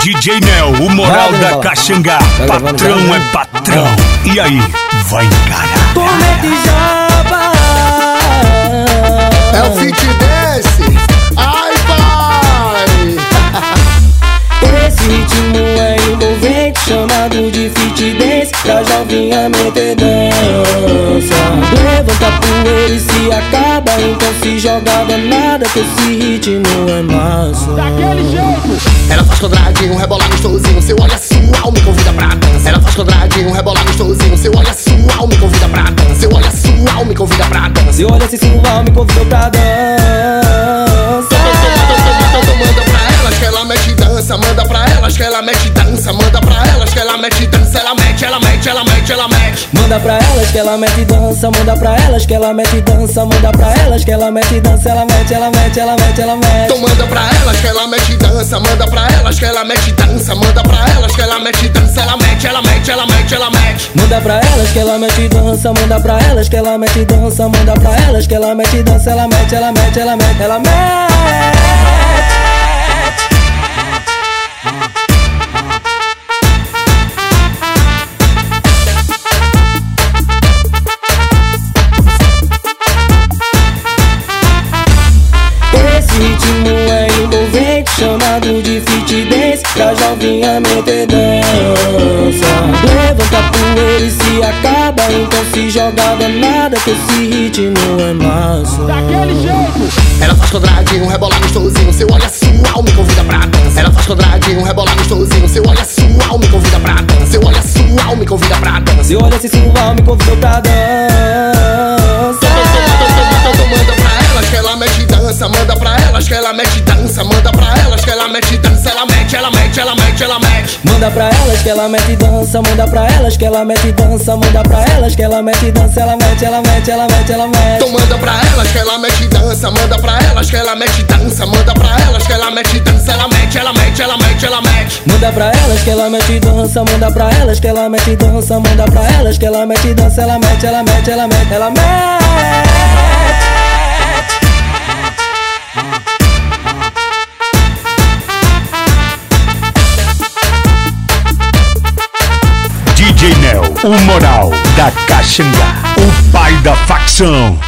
DJ Nel, o moral da Caxangá. Patrão é patrão. E aí, vai encarar. Comete Jaba. É o Fit Dance. Ai, pai. Esse ritmo é envolvente, chamado de Fit Dance. Pra jovinha meter dança. Levanta a poeira e se acaba. Então se joga danada, que esse ritmo é massa. Daquele jeito. Ela faz quadradinho, rebola gostosinho. Seu olho é sual, me convida pra dança. Ela faz quadradinho, rebola gostosinho. Seu olho é sual, me convida pra dança. Seu olho é sual, me convida pra dança. Se olha esse sensual, me convidou pra dança. Então manda pra elas que ela mete dança. Manda pra elas que ela mete dança. Manda pra elas que ela mete dança. Ela mete, ela mete, ela mete, ela mete. Manda pra elas que ela mete dança. Manda pra elas que ela mete dança. Manda pra elas que ela mete dança. Ela mete, ela mete, ela mete, ela mete. Então manda pra elas que ela mete dança. Manda pra elas que ela mete dança. Manda pra elas que ela mete dança. Ela mete, ela mete, ela mete, ela mete. Manda pra elas que ela mete dança. Manda pra elas que ela mete dança. Manda pra elas que ela mete dança. Ela mete, ela mete, ela mete, ela mete. Esse ritmo é envolvente, chamado de Fit Dance. Pra jovinha meter dança. Levanta a poeira e se acaba. Então se joga danada, que esse ritmo é massa. Daquele jeito. Ela faz quadradinho, rebola gostosinho. Seu olho é sual, me convida pra dança. Ela faz quadradinho, rebola gostosinho. Seu olho é sual, me convida pra dança. Seu olho é sual, me convida pra dança. Se olha esse sensual, me convidou pra dança. Então manda pra elas que ela mete dança. Manda pra elas que ela mete dança. Manda pra elas que ela mete dança. Ela mete, ela mete, ela mete, ela mete. Manda pra elas que ela mete dança. Manda pra elas que ela mete dança. Manda pra elas que ela mete dança. Ela mete, ela mete, ela mete, ela mete. Então manda pra elas que ela mete dança. Manda pra elas que ela mete dança. Manda pra elas que ela mete dança. Ela mete, ela mete, ela mete, ela mete. Manda pra elas que ela mete dança. Manda pra elas que ela mete dança. Manda pra elas que ela mete dança. Ela mete, ela mete, ela mete, ela mete. DJ Nel, o moral da Caxangá. O pai da facção.